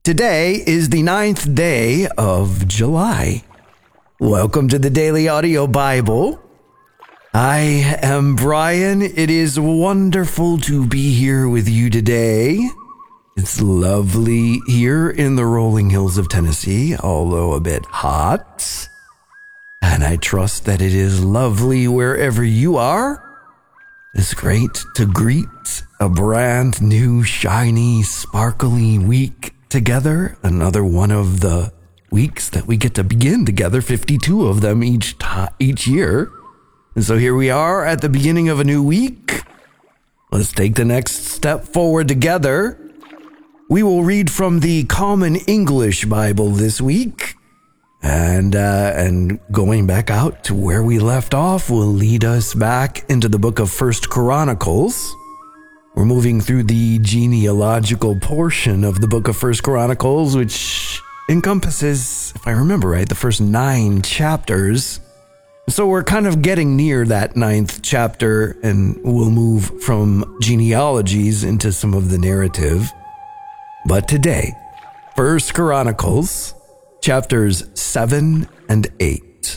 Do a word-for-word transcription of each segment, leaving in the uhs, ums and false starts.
Today is the ninth day of July. Welcome to the Daily Audio Bible. I am Brian. It is wonderful to be here with you today. It's lovely here in the rolling hills of Tennessee, although a bit hot. And I trust that it is lovely wherever you are. It's great to greet a brand new, shiny, sparkly week together. Another one of the weeks that we get to begin together, fifty-two of them each t- each year. And so here we are at the beginning of a new week. Let's take the next step forward together. We will read from the Common English Bible this week. And uh, and going back out to where we left off will lead us back into the book of First Chronicles. We're moving through the genealogical portion of the book of First Chronicles, which encompasses, if I remember right, the first nine chapters. So we're kind of getting near that ninth chapter, and we'll move from genealogies into some of the narrative. But today, First Chronicles, chapters seven and eight.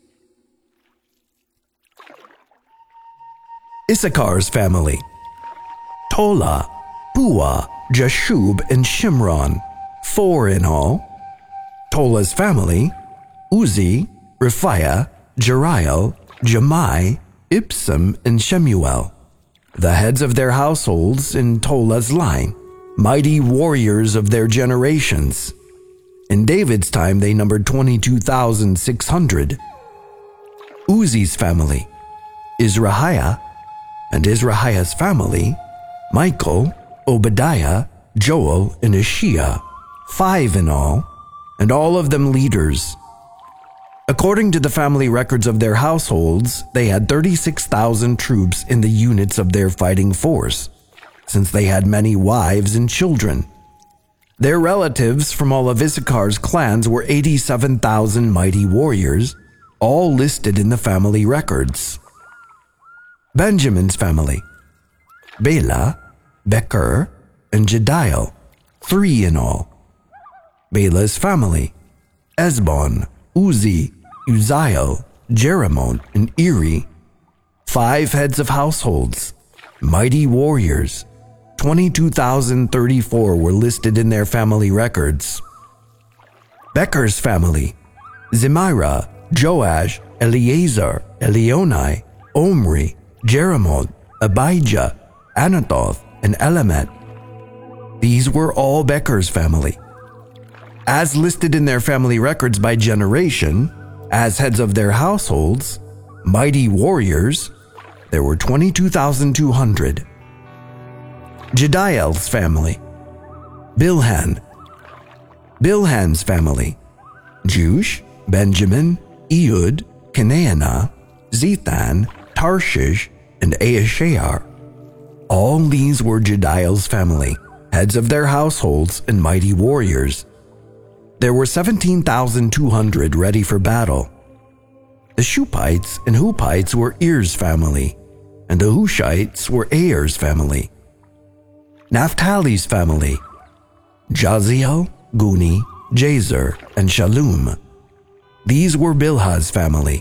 Issachar's family. Tola, Pua, Jashub, and Shimron, four in all. Tola's family, Uzi, Rephiah, Jeriel, Jemai, Ipsam, and Shemuel. The heads of their households in Tola's line, mighty warriors of their generations. In David's time, they numbered twenty-two thousand six hundred. Uzi's family, Izrahiah, and Izrahiah's family, Michael, Obadiah, Joel, and Ishiah, five in all, and all of them leaders. According to the family records of their households, they had thirty-six thousand troops in the units of their fighting force, since they had many wives and children. Their relatives from all of Issachar's clans were eighty-seven thousand mighty warriors, all listed in the family records. Benjamin's family, Bela, Becher, and Jediel, three in all. Bela's family, Esbon, Uzi, Uzziel, Jeramot, and Eri, five heads of households, mighty warriors. twenty-two thousand thirty-four were listed in their family records. Becher's family, Zemira, Joash, Eleazar, Elionai, Omri, Jeramot, Abijah, Anathoth, and Elamet. These were all Becher's family. As listed in their family records by generation, as heads of their households, mighty warriors, there were twenty-two thousand two hundred. Jediel's family, Bilhan. Bilhan's family, Jush, Benjamin, Ehud, Kenaanah, Zethan, Tarshish, and Aashar. All these were Jediel's family, heads of their households and mighty warriors. There were seventeen thousand two hundred ready for battle. The Shupites and Hupites were Er's family, and the Hushites were Aer's family. Naphtali's family, Jaziel, Guni, Jazer, and Shalom. These were Bilhah's family.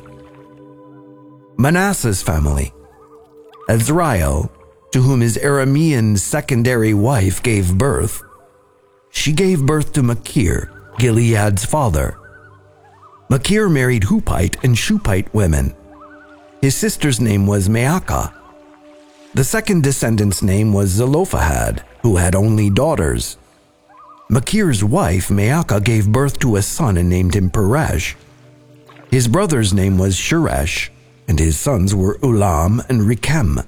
Manasseh's family, Azrael, to whom his Aramean secondary wife gave birth. She gave birth to Machir, Gilead's father. Machir married Hupite and Shupite women. His sister's name was Maacah. The second descendant's name was Zelophehad, who had only daughters. Machir's wife, Maacah, gave birth to a son and named him Peresh. His brother's name was Sheresh, and his sons were Ulam and Rechem.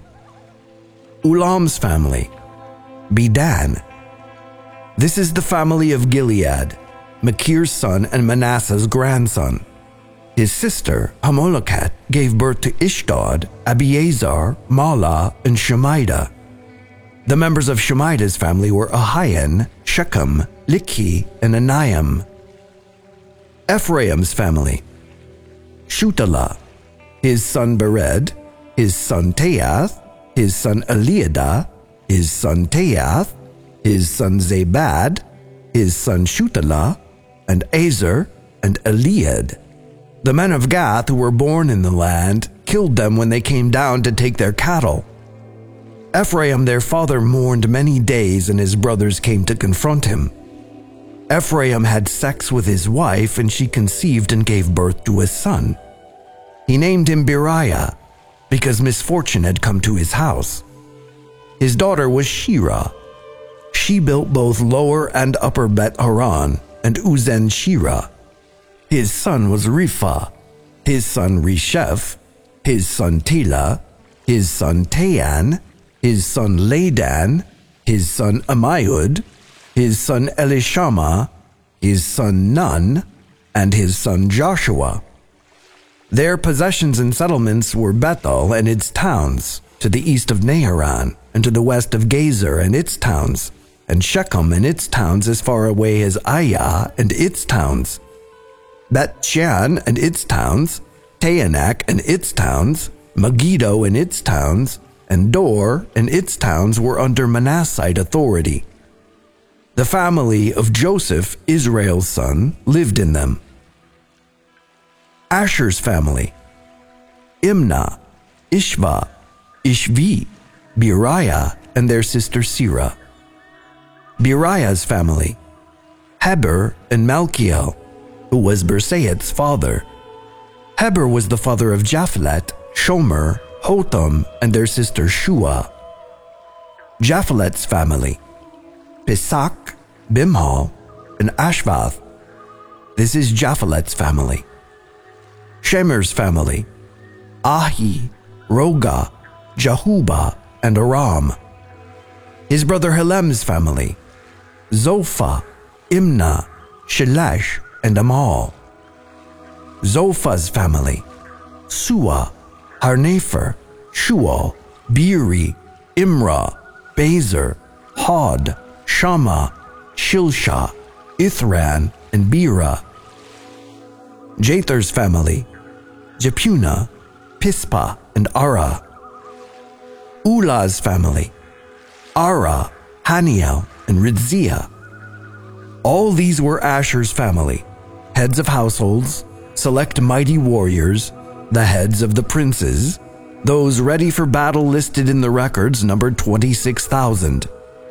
Ulam's family, Bedan. This is the family of Gilead, Machir's son and Manasseh's grandson. His sister, Hamoleketh, gave birth to Ishdod, Abiezar, Mala, and Shemida. The members of Shemida's family were Ahian, Shechem, Likhi, and Aniam. Ephraim's family, Shutelah, his son Bered, his son Teath, his son Eliadah, his son Teath, his son Zabad, his son Shutala, and Azer, and Eliad. The men of Gath who were born in the land killed them when they came down to take their cattle. Ephraim their father mourned many days, and his brothers came to confront him. Ephraim had sex with his wife, and she conceived and gave birth to a son. He named him Beriah, because misfortune had come to his house. His daughter was Shira. She built both Lower and Upper Bet Haran, and Uzen Shira. His son was Ripha, his son Resheph, his son Tela, his son Tayan, his son Ladan, his son Amihud, his son Elishama, his son Nun, and his son Joshua. Their possessions and settlements were Bethel and its towns, to the east of Naharan, and to the west of Gezer and its towns, and Shechem and its towns as far away as Ayah and its towns, Bet-Shan and its towns, Taanach and its towns, Megiddo and its towns, and Dor and its towns were under Manassite authority. The family of Joseph, Israel's son, lived in them. Asher's family: Imnah, Ishva, Ishvi, Beriah, and their sister Sirah. Beriah's family: Heber and Malchiel, who was Bersaeth's father. Heber was the father of Japhelet, Shomer, Hotham, and their sister Shua. Japhelet's family: Pisach, Bimhal, and Ashvath. This is Japhelet's family. Shemer's family: Ahi, Roga, Jahubah, and Aram. His brother Helem's family: Zophah, Imnah, Shelesh, and Amal. Zophah's family: Suah, Harnepher, Shual, Beeri, Imrah, Bezer, Hod, Shammah, Shilshah, Ithran, and Bera. Jether's family: Jepunah, Pispa, and Ara. Ulah's family: Ara, Haniel, and Rizziah. All these were Asher's family, heads of households, select mighty warriors, the heads of the princes. Those ready for battle listed in the records numbered twenty-six thousand.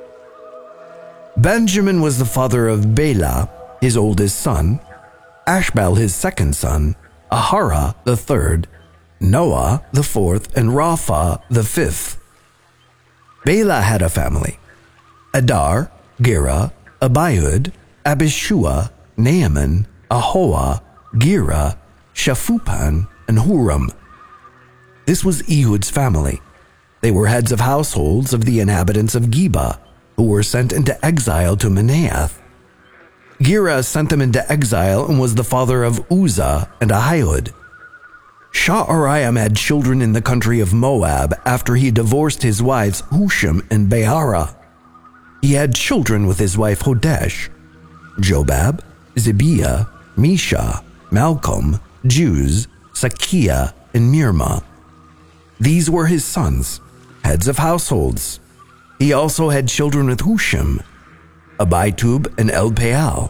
Benjamin was the father of Bela, his oldest son, Ashbel his second son, Ahara the third, Noah the fourth, and Rapha the fifth. Bela had a family: Adar, Gera, Abihud, Abishua, Naaman, Ahoah, Gera, Shaphupan, and Huram. This was Ehud's family. They were heads of households of the inhabitants of Geba, who were sent into exile to Manahath. Gera sent them into exile and was the father of Uzzah and Ahihud. Sha'araim had children in the country of Moab after he divorced his wives Husham and Beara. He had children with his wife Hodesh: Jobab, Zibiah, Misha, Malcolm, Juz, Sakiah, and Mirma. These were his sons, heads of households. He also had children with Husham, Abitub, and Elpaal.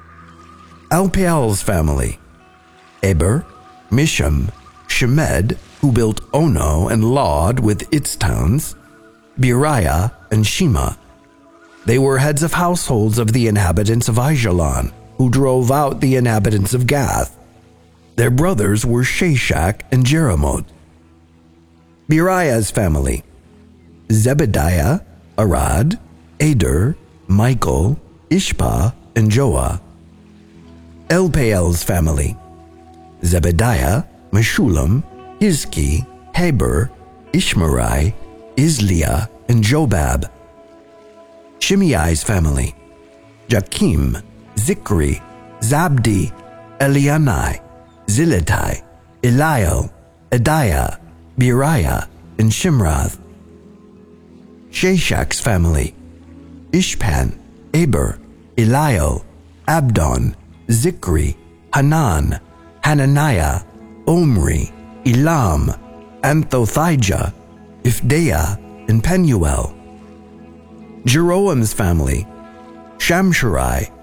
Elpaal's family: Eber, Misham, Shemed, who built Ono and Lod with its towns, Beriah, and Shema. They were heads of households of the inhabitants of Aijalon, who drove out the inhabitants of Gath. Their brothers were Shashak and Jeremoth. Beriah's family: Zebediah, Arad, Ader, Michael, Ishpa, and Joah. Elpaal's family: Zebediah, Meshulam, Hizki, Heber, Ishmerai, Isliah, and Jobab. Shimei's family: Jakim, Zikri, Zabdi, Elianai, Ziletai, Eliel, Adiah, Beriah, and Shimrath. Shashak's family: Ishpan, Eber, Eliel, Abdon, Zikri, Hanan, Hananiah, Omri, Elam, Anthothijah, Ifdeah, and Penuel. Jeroam's family: Shamsherai,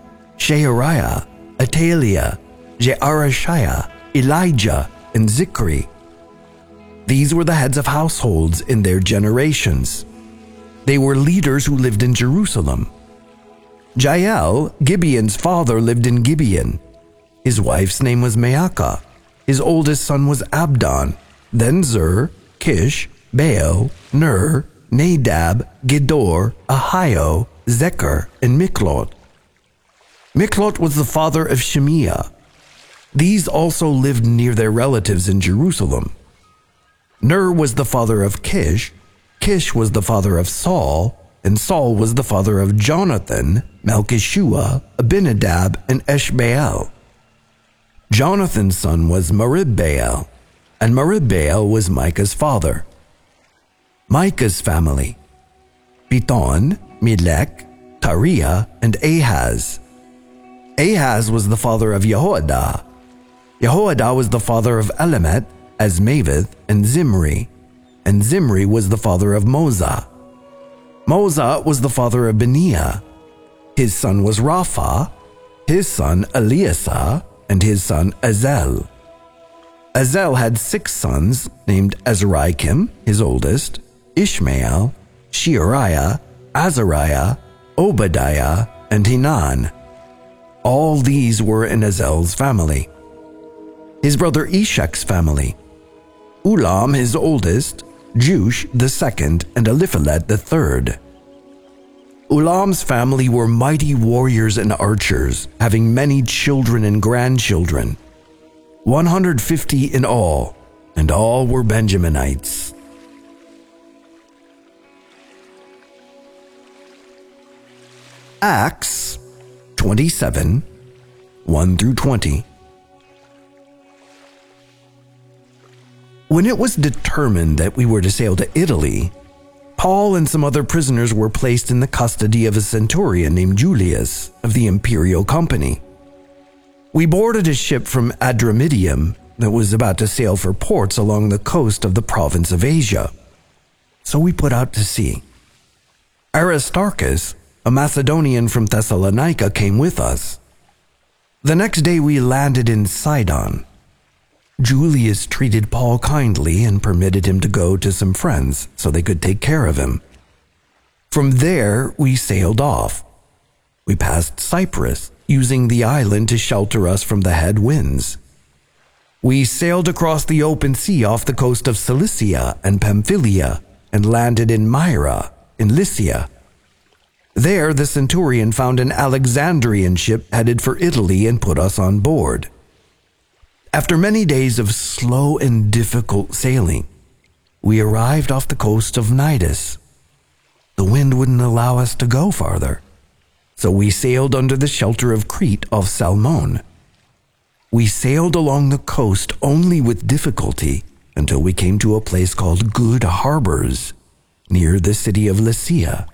Sheariah, Ataliah, Jearashiah, Elijah, and Zikri. These were the heads of households in their generations. They were leaders who lived in Jerusalem. Jael, Gibeon's father, lived in Gibeon. His wife's name was Maacah. His oldest son was Abdon, then Zur, Kish, Baal, Ner, Nadab, Gedor, Ahio, Zechar, and Miklot. Miklot was the father of Shemiah. These also lived near their relatives in Jerusalem. Ner was the father of Kish, Kish was the father of Saul, and Saul was the father of Jonathan, Malchishua, Abinadab, and Eshbaal. Jonathan's son was Meribbaal, and Meribbaal was Micah's father. Micah's family: Piton, Melech, Tariah, and Ahaz. Ahaz was the father of Jehoiada. Jehoiada was the father of Elamet, Azmaveth, and Zimri, and Zimri was the father of Moza. Moza was the father of Beniah. His son was Rapha, his son Eliasah, and his son Azel. Azel had six sons named Azarikim, his oldest, Ishmael, Sheariah, Azariah, Obadiah, and Hanan. All these were in Azel's family. His brother Eshek's family: Ulam his oldest, Jush the second, and Eliphalet the third. Ulam's family were mighty warriors and archers, having many children and grandchildren, one hundred fifty in all, and all were Benjaminites. Acts twenty-seven, one through twenty. When it was determined that we were to sail to Italy, Paul and some other prisoners were placed in the custody of a centurion named Julius of the Imperial Company. We boarded a ship from Adramyttium that was about to sail for ports along the coast of the province of Asia. So we put out to sea. Aristarchus, a Macedonian from Thessalonica, came with us. The next day we landed in Sidon. Julius treated Paul kindly and permitted him to go to some friends so they could take care of him. From there, we sailed off. We passed Cyprus, using the island to shelter us from the head winds. We sailed across the open sea off the coast of Cilicia and Pamphylia and landed in Myra, in Lycia. There, the centurion found an Alexandrian ship headed for Italy and put us on board. After many days of slow and difficult sailing, we arrived off the coast of Cnidus. The wind wouldn't allow us to go farther, so we sailed under the shelter of Crete off Salmon. We sailed along the coast only with difficulty until we came to a place called Good Harbors, near the city of Lycia.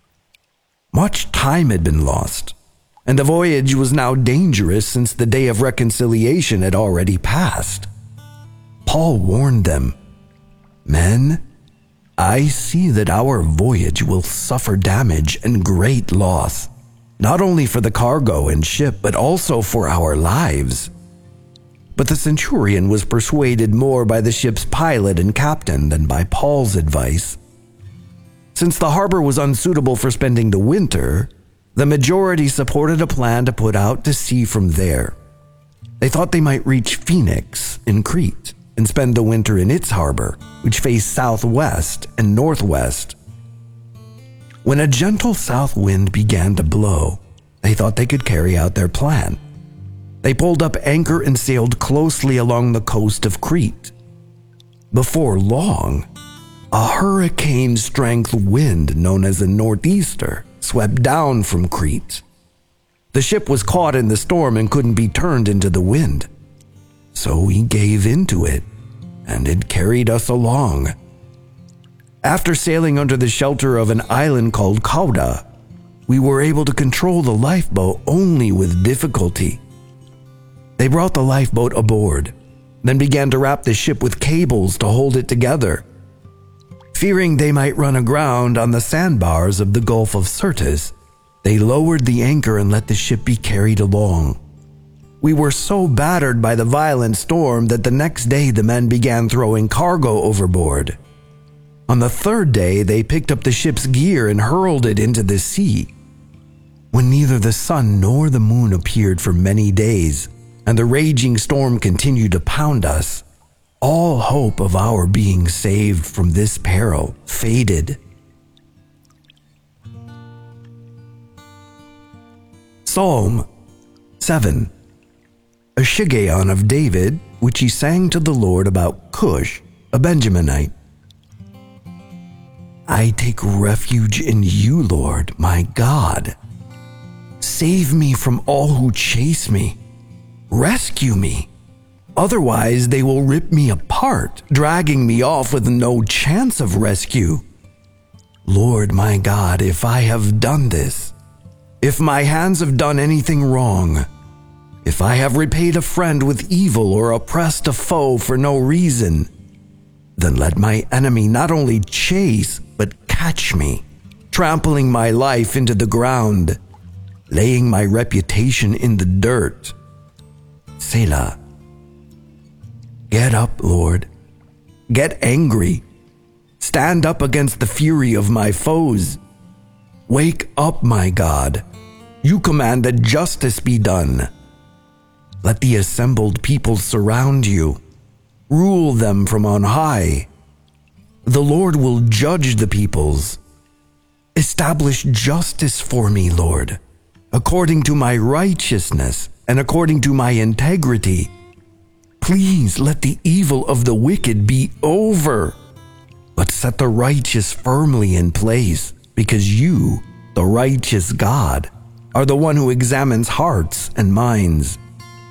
Much time had been lost, and the voyage was now dangerous since the day of reconciliation had already passed. Paul warned them, "Men, I see that our voyage will suffer damage and great loss, not only for the cargo and ship, but also for our lives." But the centurion was persuaded more by the ship's pilot and captain than by Paul's advice. Since the harbor was unsuitable for spending the winter, the majority supported a plan to put out to sea from there. They thought they might reach Phoenix in Crete and spend the winter in its harbor, which faced southwest and northwest. When a gentle south wind began to blow, they thought they could carry out their plan. They pulled up anchor and sailed closely along the coast of Crete. Before long, a hurricane-strength wind known as a northeaster swept down from Crete. The ship was caught in the storm and couldn't be turned into the wind. So we gave into it, and it carried us along. After sailing under the shelter of an island called Cauda, we were able to control the lifeboat only with difficulty. They brought the lifeboat aboard, then began to wrap the ship with cables to hold it together. Fearing they might run aground on the sandbars of the Gulf of Syrtis, They lowered the anchor and let the ship be carried along. We were so battered by the violent storm that the next day the men began throwing cargo overboard. On the third day, they picked up the ship's gear and hurled it into the sea. When neither the sun nor the moon appeared for many days, and the raging storm continued to pound us, all hope of our being saved from this peril faded. Psalm seven. A Shiggaion of David, which he sang to the Lord about Cush, a Benjaminite. I take refuge in you, Lord, my God. Save me from all who chase me. Rescue me. Otherwise, they will rip me apart, dragging me off with no chance of rescue. Lord, my God, if I have done this, if my hands have done anything wrong, if I have repaid a friend with evil or oppressed a foe for no reason, then let my enemy not only chase, but catch me, trampling my life into the ground, laying my reputation in the dirt. Selah. Get up, Lord. Get angry. Stand up against the fury of my foes. Wake up, my God. You command that justice be done. Let the assembled peoples surround you. Rule them from on high. The Lord will judge the peoples. Establish justice for me, Lord, according to my righteousness and according to my integrity. Please let the evil of the wicked be over, but set the righteous firmly in place, because you, the righteous God, are the one who examines hearts and minds.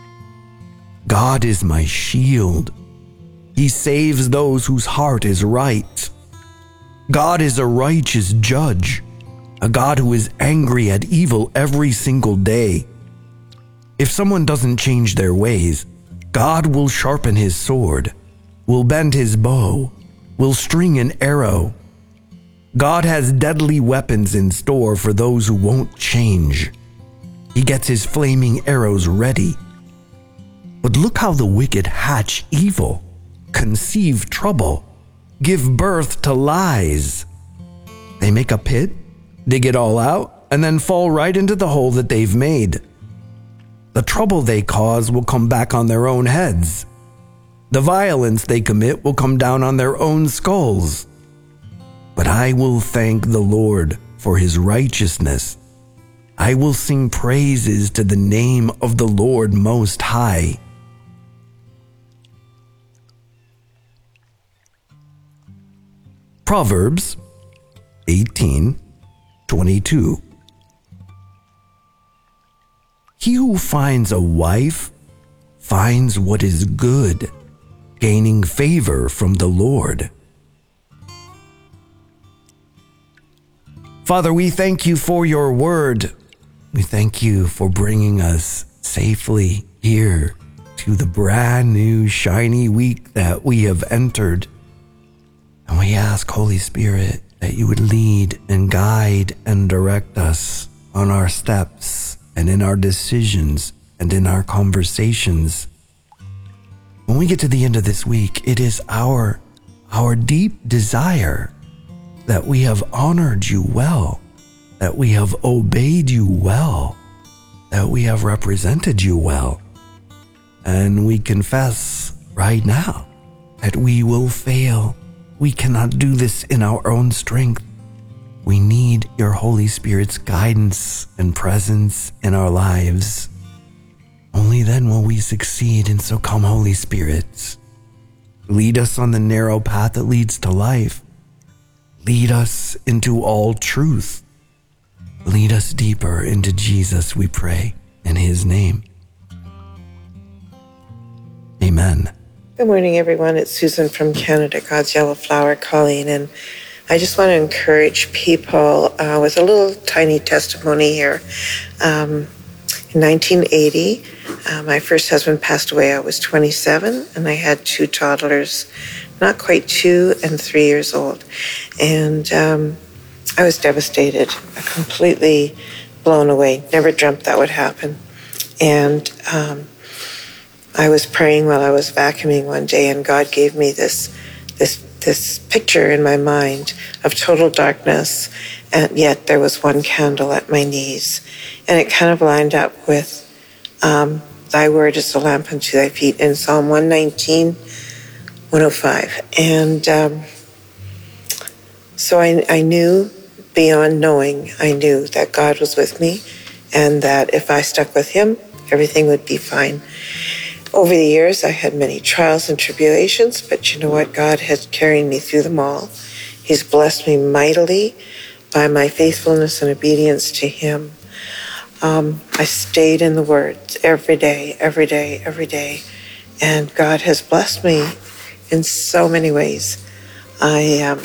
God is my shield. He saves those whose heart is right. God is a righteous judge, a God who is angry at evil every single day. If someone doesn't change their ways, God will sharpen his sword, will bend his bow, will string an arrow. God has deadly weapons in store for those who won't change. He gets his flaming arrows ready. But look how the wicked hatch evil, conceive trouble, give birth to lies. They make a pit, dig it all out, and then fall right into the hole that they've made. The trouble they cause will come back on their own heads. The violence they commit will come down on their own skulls. But I will thank the Lord for his righteousness. I will sing praises to the name of the Lord Most High. Proverbs eighteen twenty-two. He who finds a wife finds what is good, gaining favor from the Lord. Father, we thank you for your word. We thank you for bringing us safely here to the brand new shiny week that we have entered. And we ask, Holy Spirit, that you would lead and guide and direct us on our steps and in our decisions and in our conversations. When we get to the end of this week, it is our, our deep desire that we have honored you well, that we have obeyed you well, that we have represented you well. And we confess right now that we will fail. We cannot do this in our own strength. We need your Holy Spirit's guidance and presence in our lives. Only then will we succeed, and so come, Holy Spirit. Lead us on the narrow path that leads to life. Lead us into all truth. Lead us deeper into Jesus, we pray, in his name. Amen. Good morning, everyone. It's Susan from Canada, God's Yellow Flower calling, and I just want to encourage people uh, with a little tiny testimony here. Um, in nineteen eighty, uh, my first husband passed away. I was twenty-seven, and I had two toddlers, not quite two and three years old. And um, I was devastated, completely blown away. Never dreamt that would happen. And um, I was praying while I was vacuuming one day, and God gave me this this this picture in my mind of total darkness, and yet there was one candle at my knees. And it kind of lined up with um, thy word is a lamp unto thy feet in Psalm one nineteen, one oh five. And um, so I, I knew, beyond knowing, I knew that God was with me, and that if I stuck with him, everything would be fine. Over the years, I had many trials and tribulations, but you know what? God has carried me through them all. He's blessed me mightily by my faithfulness and obedience to him. Um, I stayed in the Word every day, every day, every day, and God has blessed me in so many ways. I, um,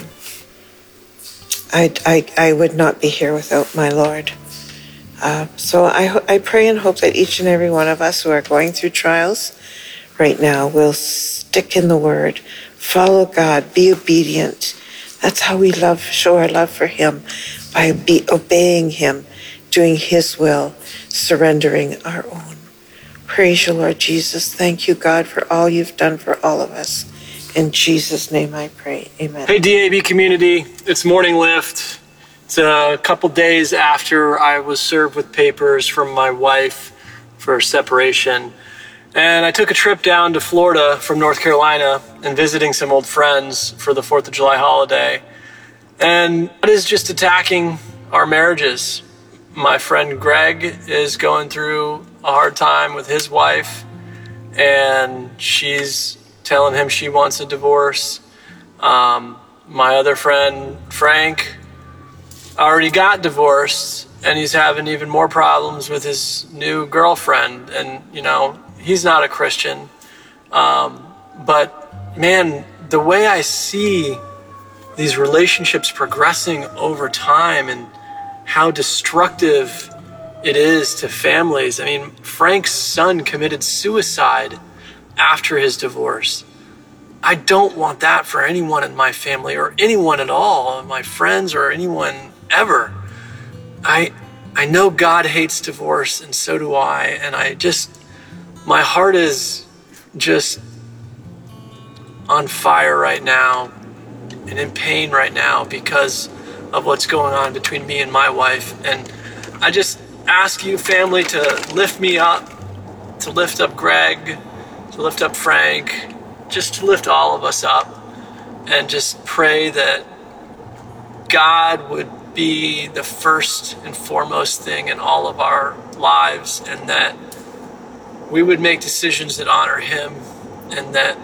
I, I, I would not be here without my Lord. Uh, so I, I pray and hope that each and every one of us who are going through trials right now will stick in the Word, follow God, be obedient. That's how we love, show our love for him, by be, obeying him, doing his will, surrendering our own. Praise you, Lord Jesus. Thank you, God, for all you've done for all of us. In Jesus' name I pray. Amen. Hey, D A B community. It's Morning Lift. It's a couple days after I was served with papers from my wife for separation. And I took a trip down to Florida from North Carolina and visiting some old friends for the fourth of July holiday. And it is just attacking our marriages. My friend Greg is going through a hard time with his wife, and she's telling him she wants a divorce. Um, my other friend Frank already got divorced, and he's having even more problems with his new girlfriend. And, you know, he's not a Christian. Um, but, man, the way I see these relationships progressing over time and how destructive it is to families. I mean, Frank's son committed suicide after his divorce. I don't want that for anyone in my family or anyone at all, my friends or anyone ever. I I know God hates divorce, and so do I. And I just, my heart is just on fire right now and in pain right now because of what's going on between me and my wife. And I just ask you, family, to lift me up, to lift up Greg, to lift up Frank, just to lift all of us up, and just pray that God would be the first and foremost thing in all of our lives, and that we would make decisions that honor him, and that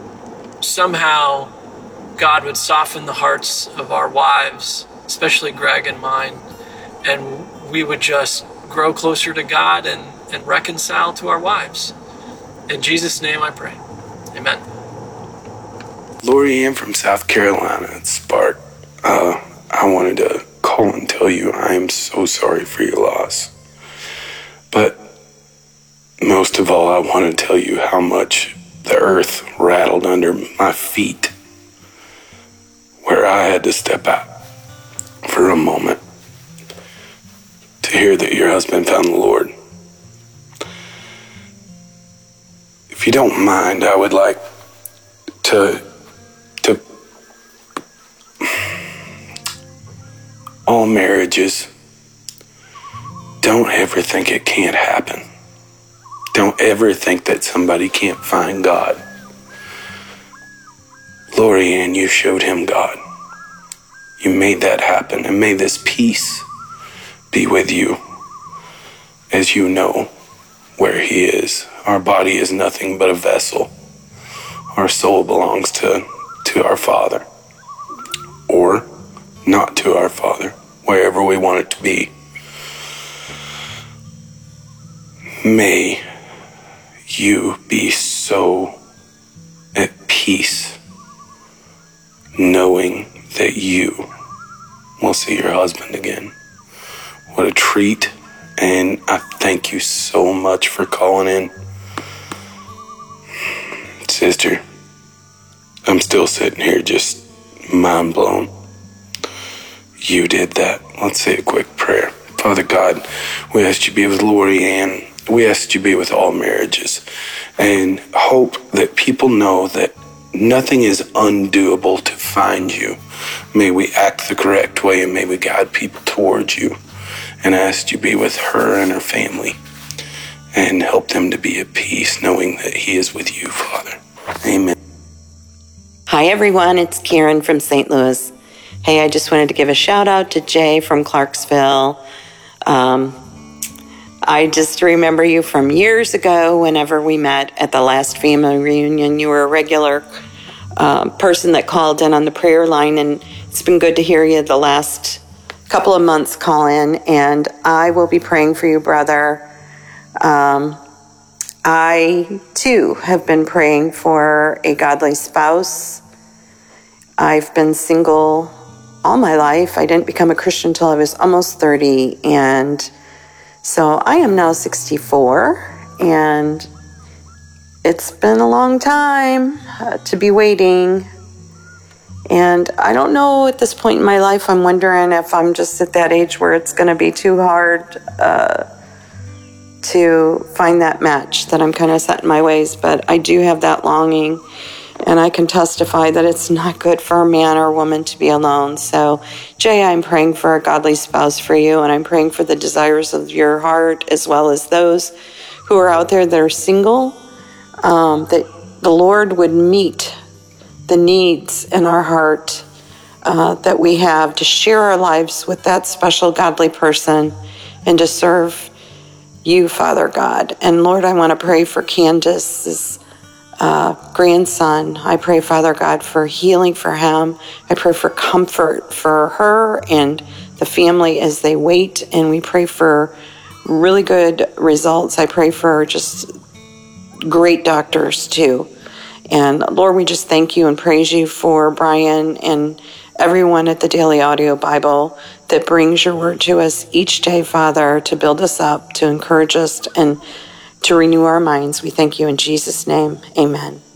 somehow God would soften the hearts of our wives, especially Greg and mine, and we would just grow closer to God and, and reconcile to our wives. In Jesus' name I pray. Amen. Lori Ann from South Carolina, it's Spark. Uh, I wanted to call and tell you I am so sorry for your loss. But most of all, I want to tell you how much the earth rattled under my feet where I had to step out for a moment to hear that your husband found the Lord. If you don't mind, I would like to to all marriages, don't ever think it can't happen. Don't ever think that somebody can't find God. Lori Ann, you showed him God. You made that happen, and may this peace be with you as you know where he is. Our body is nothing but a vessel. Our soul belongs to, to our Father, or not to our Father, wherever we want it to be. May you be so at peace knowing that you will see your husband again. What a treat, and I thank you so much for calling in. Sister, I'm still sitting here just mind blown. You did that. Let's say a quick prayer. Father God, we ask you to be with Lori Ann. We ask you to be with all marriages, and hope that people know that nothing is undoable to find you. May we act the correct way, and may we guide people towards you. And I ask you to be with her and her family and help them to be at peace, knowing that he is with you, Father. Amen. Hi, everyone. It's Karen from Saint Louis. Hey, I just wanted to give a shout out to Jay from Clarksville. Um, I just remember you from years ago whenever we met at the last family reunion. You were a regular uh, person that called in on the prayer line, and it's been good to hear you the last couple of months call in, and I will be praying for you, brother. Um, I, too, have been praying for a godly spouse. I've been single all my life. I didn't become a Christian until I was almost thirty, and so I am now sixty-four, and it's been a long time uh, to be waiting. And I don't know at this point in my life, I'm wondering if I'm just at that age where it's going to be too hard uh, to find that match, that I'm kind of set in my ways. But I do have that longing, and I can testify that it's not good for a man or a woman to be alone. So, Jay, I'm praying for a godly spouse for you, and I'm praying for the desires of your heart as well as those who are out there that are single, um, that the Lord would meet the needs in our heart uh, that we have to share our lives with that special godly person and to serve you, Father God. And Lord, I want to pray for Candace's uh, grandson. I pray, Father God, for healing for him. I pray for comfort for her and the family as they wait. And we pray for really good results. I pray for just great doctors too. And Lord, we just thank you and praise you for Brian and everyone at the Daily Audio Bible that brings your word to us each day, Father, to build us up, to encourage us, and to renew our minds. We thank you in Jesus' name. Amen.